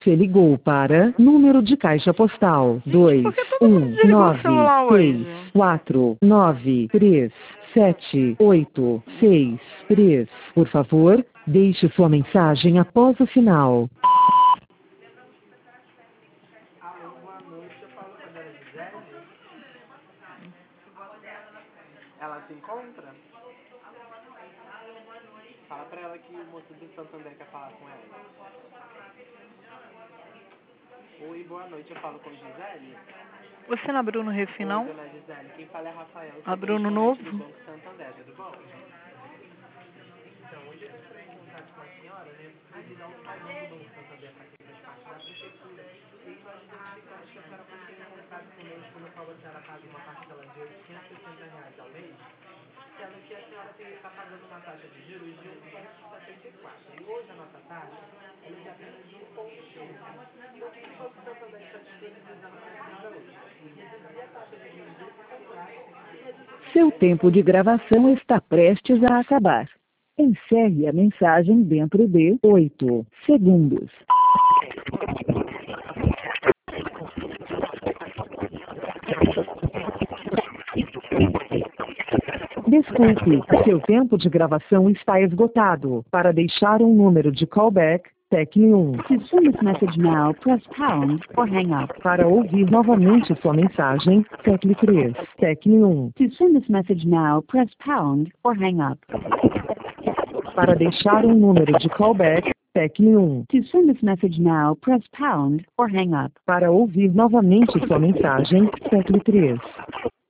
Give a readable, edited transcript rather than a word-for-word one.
Você ligou para número de caixa postal Por que todo mundo desligou o celular hoje? 21964938663. Por favor, deixe sua mensagem após o sinal. Alô, boa noite. Eu falo com a dona Gisele. Ela se encontra? Fala pra ela que o moço do Santander quer falar com ela. Oi, boa noite. Eu falo com a Gisele. Você não abriu no Refim, não? Oi, dona Gisele. Quem fala é Rafael. Abriu no correspondente novo? do Banco Santander, tudo bom? Então, hoje eu entrei em contato com a senhora, né? Devido ao salão do Banco Santander para quem faz parte da prefeitura. E aí nós identificamos que a senhora possui um contrato conosco no qual a senhora paga uma parcela de R$ 860 ao mês, sendo que a senhora está pagando uma taxa de juros de 1,74. E hoje a nossa taxa ela é de apenas 1,5. Eu queria que o Banco Santander está disponibilizando para a senhora hoje. Reduzir a taxa de juros desse contrato e reduzir Seu tempo de gravação está prestes a acabar. Encerre a mensagem dentro de 8 segundos. Desculpe, seu tempo de gravação está esgotado. Para deixar um número de callback, tecle 1. To send this message now, press pound or hang up. Para ouvir novamente sua mensagem, tecle 3. Tecle 1. To send this message now, press pound or hang up. Para deixar um número de callback, tecle 1. To send this message now, press pound or hang up. Para ouvir novamente sua mensagem, tecle 3.